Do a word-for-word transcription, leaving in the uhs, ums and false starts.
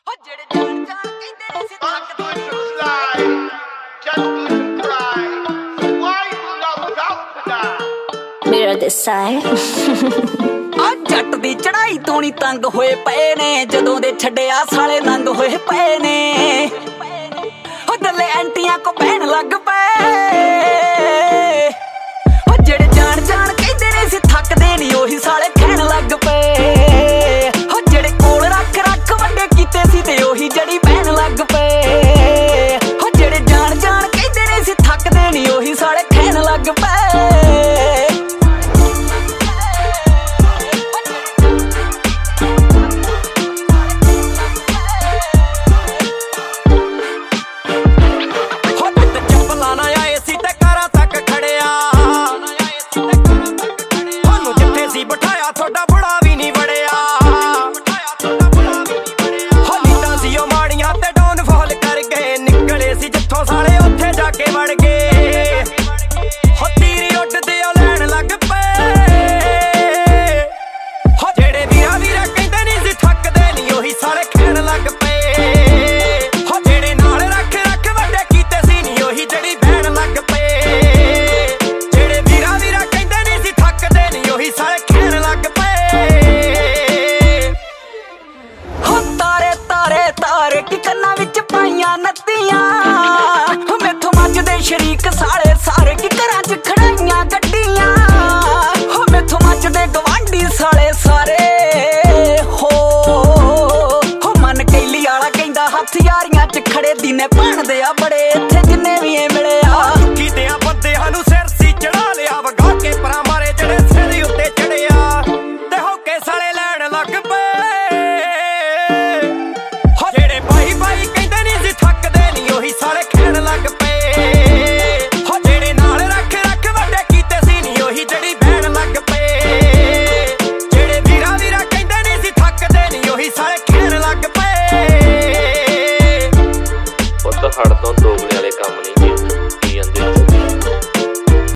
ਮੇਰਾ ਦੇਸਾ ਹੈ ਆ ਜੱਟ ਦੀ ਚੜਾਈ ਤੋਂ ਨੀ ਤੰਗ ਹੋਏ ਪਏ ਨੇ, ਜਦੋਂ ਦੇ ਛੱਡਿਆ ਸਾਲੇ ਨੰਗ ਹੋਏ ਪਏ ਨੇ। ਉਹ ਦੱਲੇ ਐਂਟੀਆਂ ਕੋ ਪੈਣ ਲੱਗ ਪਏ, ਉਹ ਜਿਹੜੇ ਜਾਣ ਜਾਣ ਕਹਿੰਦੇ ਨੇ ਸੀ ਥੱਕਦੇ ਨੀ, ਉਹੀ ਸਾਲੇ ਕਹਿਣ ਲੱਗ ਪਏ। ਉਹ ਜਿਹੜੇ ਕੋਲ ਰੱਖ ਰੱਖ ਵੱਡੇ ਕੀਤੇ ਸੀ ਤੇ ਉਹੀ ਜੜੀ ਬਹਿਣ ਲੱਗ ਪਏ। ਉਹ ਜਿਹੜੇ ਜਾਣ ਜਾਣ ਕਹਿੰਦੇ ਨੇ ਸੀ ਥੱਕਦੇ ਨੀ, ਉਹੀ ਸਾਲੇ ਕਹਿਣ ਲੱਗ ਪਏ। ਕੰਨਾਂ ਵਿੱਚ ਪਾਈਆਂ ਨੱਤੀਆਂ ਮੈਥੋਂ ਮੱਚਦੇ ਸ਼ਰੀਕ ਸਾਲੇ ਸਾਰੇ ਕੀ ਘਰਾਂ 'ਚ ਖੜਾਈਆਂ ਗੱਡੀਆਂ। ਹੋ ਮੈਥੋਂ ਮੱਚਦੇ ਗਵਾਂਢੀ ਸਾਲੇ ਸਾਰੇ ਹੋ ਹੋ ਮਨ ਕੈਲੀ ਵਾਲਾ ਕਹਿੰਦਾ ਹੱਥ ਯਾਰੀਆਂ 'ਚ ਖੜੇ ਦੀਨੇ ਬਣਦੇ ਆ ਬੜੇ ਇੱਥੇ ਜਿੰਨੇ ਵੀ ਇਹ ਮਿਲੇ ਆ। ਕੀਤੇ ਆ ਬੰਦਿਆਂ ਨੂੰ ਸਿਰ ਸੀ ਚੜਾ ਲਿਆ ਵਗਾ ਕੇ ਪਰਾਂ ਮਾਰੇ ਜਿਹੜੇ ਸਿਰ ਉੱਤੇ ਚੜਿਆ ਤੇ ਹੋ ਕੇ ਸਾਲੇ ਲੈਣ ਲੱਗ ਪਏ। ਸਾਲੇ ਖੇਣ ਲੱਗ ਪਏ, ਹੋ ਜਿਹੜੇ ਨਾਲ ਰੱਖ ਰੱਖ ਵੱਡੇ ਕੀਤੇ ਸੀ ਨੀ, ਉਹੀ ਜੜੀ ਬਹਿਣ ਲੱਗ ਪਏ। ਜਿਹੜੇ ਵੀਰਾ ਵੀਰਾ ਕਹਿੰਦੇ ਨੀ ਸੀ ਥੱਕਦੇ ਨੀ, ਉਹੀ ਸਾਲੇ ਖੇਣ ਲੱਗ ਪਏ। ਪੁੱਤ ਹੜ ਤੋਂ ਦੋਗਲੇ